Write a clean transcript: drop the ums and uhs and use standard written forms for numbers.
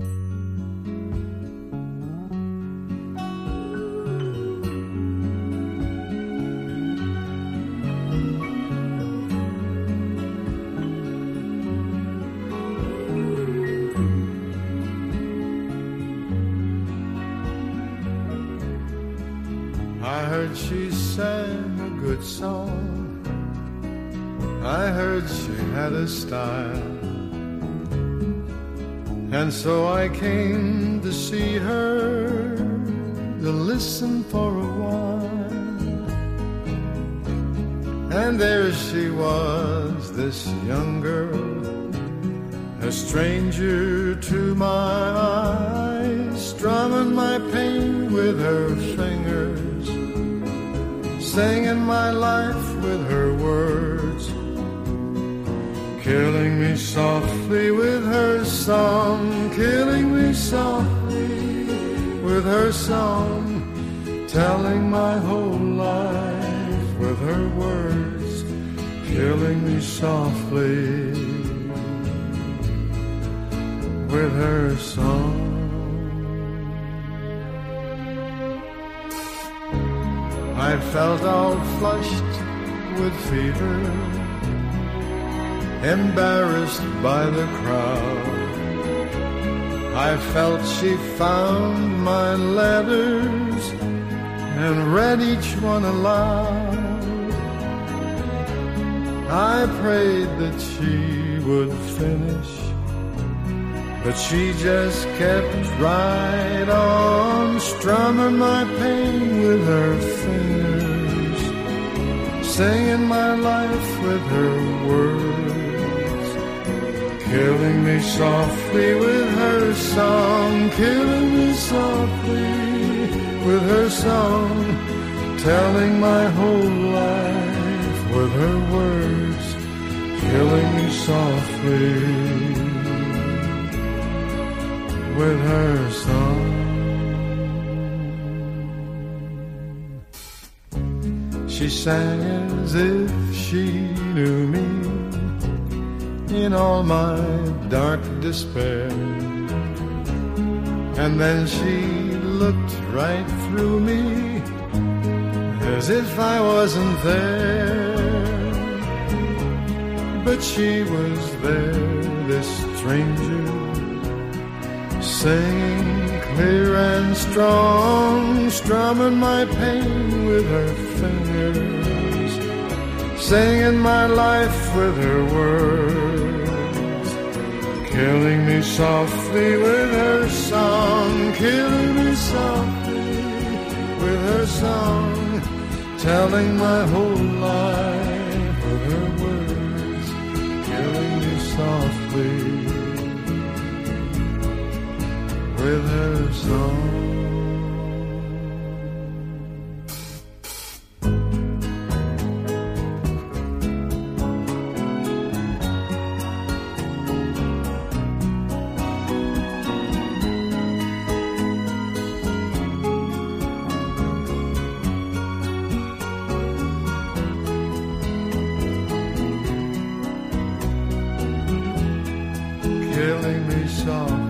I heard she sang a good song. I heard she had a style. And so I came to see her, to listen for a while. And there she was, this young girl, a stranger to my eyes, strumming my pain with her fingers, singing my life with her words, killing me softly with her song, killing me softly with her song, telling my whole life with her words, killing me softly with her song. I felt all flushed with fever, embarrassed by the crowd. I felt she found my letters and read each one aloud. I prayed that she would finish, but she just kept right on, strumming my pain with her fingers, singing my life with her words, killing me softly with her song, killing me softly with her song, telling my whole life with her words, killing me softly with her song. She sang as if she knew me in all my dark despair, and then she looked right through me as if I wasn't there. But she was there, this stranger, singing clear and strong, strumming my pain with her fingers, singing my life with her words, killing me softly with her song, killing me softly with her song, telling my whole life with her words, killing me softly with her song. Killing me softly